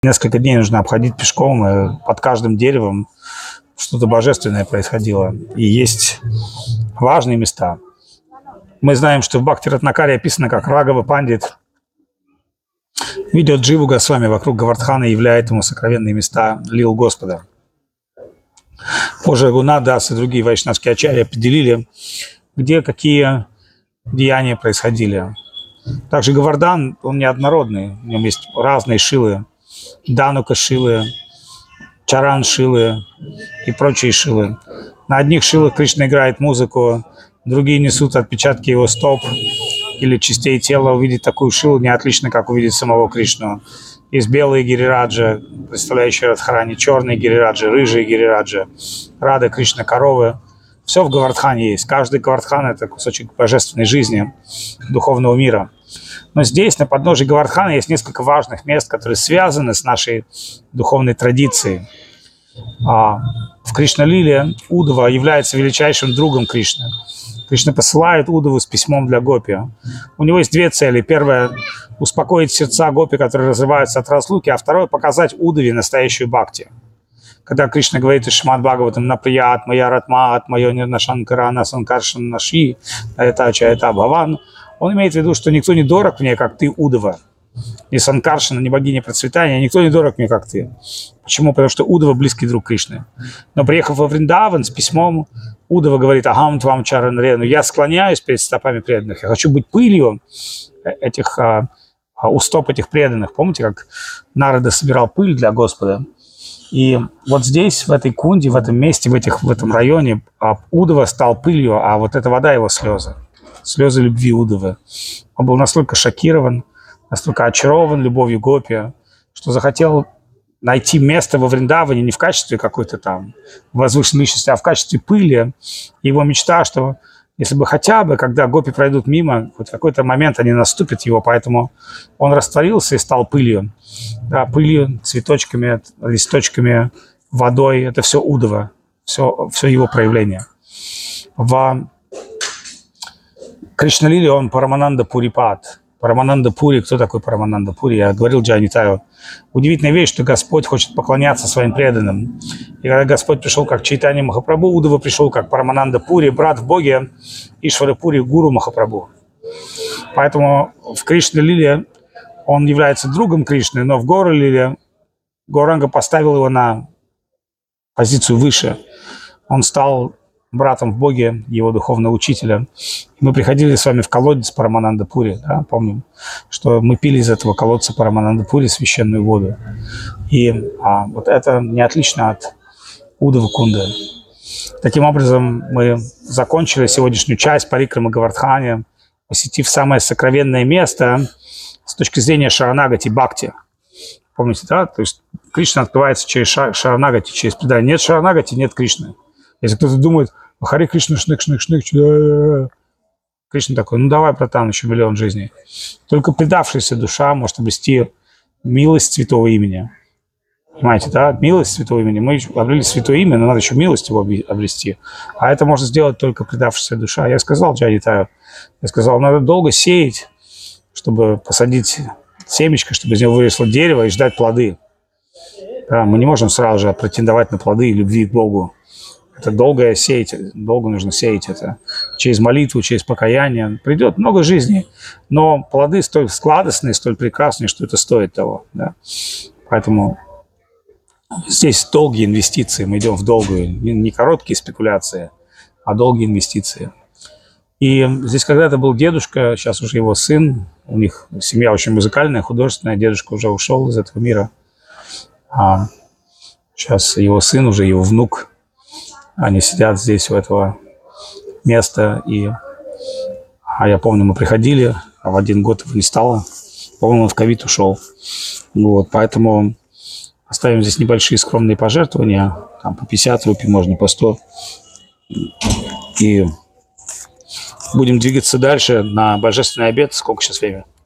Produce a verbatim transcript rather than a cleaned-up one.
Несколько дней нужно обходить пешком, и под каждым деревом что-то божественное происходило. И есть важные места. Мы знаем, что в Бхакти-Ратнакаре описано, как Рагава Пандит ведет Дживу Госвами вокруг Говардхана и являет ему сокровенные места лил Господа. Позже Рагунат-дас и другие вайшнавские ачарьи определили, где какие деяния происходили. Также Говардан, он неоднородный, в нем есть разные шилы. Данука шилы, Чаран шилы и прочие шилы. На одних шилах Кришна играет музыку, другие несут отпечатки его стоп или частей тела. Увидеть такую шилу не отлично, как увидеть самого Кришну. Есть белые гирираджи, представляющие Радхарани, черные гирираджи, рыжие гирираджи, Рада, Кришна, коровы. Все в Говардхане есть. Каждый Говардхан – это кусочек божественной жизни, духовного мира. Но здесь, на подножии Говардхана, есть несколько важных мест, которые связаны с нашей духовной традицией. В Кришна-лиле Удава является величайшим другом Кришны. Кришна посылает Удаву с письмом для гопи. У него есть две цели. Первая – успокоить сердца гопи, которые разрываются от разлуки, а второе – показать Удаве настоящую бхакти. Когда Кришна говорит из Шримад Бхагаватам «Наприят, моя ратмаат, мое нирнашанкарана, санкаршан наши, это чайта бхаван», он имеет в виду, что никто не дорог мне, как ты, Удава. Ни Санкаршана, ни богиня процветания, никто не дорог мне, как ты. Почему? Потому что Удава близкий друг Кришны. Но приехав во Вриндаван с письмом, Удава говорит: «Агам твам чаран рену», я склоняюсь перед стопами преданных, я хочу быть пылью этих, а, у стоп этих преданных. Помните, как Нарада собирал пыль для Господа? И вот здесь, в этой кунде, в этом месте, в, этих, в этом районе Удава стал пылью, а вот эта вода его слезы. Слезы любви Удавы. Он был настолько шокирован, настолько очарован любовью гопи, что захотел найти место во Вриндаване не в качестве какой-то там возвышенной личности, а в качестве пыли. Его мечта, что если бы хотя бы, когда гопи пройдут мимо, вот в какой-то момент они наступят его, поэтому он растворился и стал пылью. Да, пылью, цветочками, листочками, водой. Это все Удава, все, все его проявление. В Кришна-лиле он Парамананда Пурипад. Парамананда Пури. Кто такой Парамананда Пури? Я говорил Джайнитаю. Удивительная вещь, что Господь хочет поклоняться своим преданным. И когда Господь пришел как Чайтанья Махапрабху, Удава пришел как Парамананда Пури, брат в Боге Ишвара Пури, гуру Махапрабху. Поэтому в Кришна-лиле он является другом Кришны, но в Гора-лиле Гауранга поставил его на позицию выше. Он стал братом в Боге, его духовного учителя. Мы приходили с вами в колодец Парамананда Пури, да, помним, что мы пили из этого колодца Парамананда Пури священную воду. И а, вот это не отлично от Удава Кунды. Таким образом, мы закончили сегодняшнюю часть Парикрамы Говардхани, посетив самое сокровенное место с точки зрения Шаранагати Бхакти. Помните, да? То есть Кришна открывается через Шаранагати, через предание. Нет Шаранагати, нет Кришны. Если кто-то думает: Харе Кришна, шнык, шнык, шнык, Кришна такой: ну давай, братан, еще миллион жизней. Только предавшаяся душа может обрести милость святого имени. Понимаете, да? Милость святого имени. Мы обрели святое имя, но надо еще милость его обрести. А это может сделать только предавшаяся душа. Я сказал Джайнитаю, я сказал, надо долго сеять, чтобы посадить семечко, чтобы из него выросло дерево и ждать плоды. Да, мы не можем сразу же претендовать на плоды и любви к Богу. Это долго сеять, долго нужно сеять это. Через молитву, через покаяние. Придет много жизней, но плоды столь сладостные, столь прекрасные, что это стоит того. Да? Поэтому здесь долгие инвестиции. Мы идем в долгую. Не короткие спекуляции, а долгие инвестиции. И здесь когда-то был дедушка, сейчас уже его сын. У них семья очень музыкальная, художественная. Дедушка уже ушел из этого мира. А сейчас его сын, уже его внук. Они сидят здесь, у этого места. И а я помню, мы приходили, а в один год его не стало. По-моему, он в ковид ушел. Вот, поэтому оставим здесь небольшие скромные пожертвования. Там по пятьдесят рупий, можно по сто. И будем двигаться дальше на божественный обед. Сколько сейчас времени?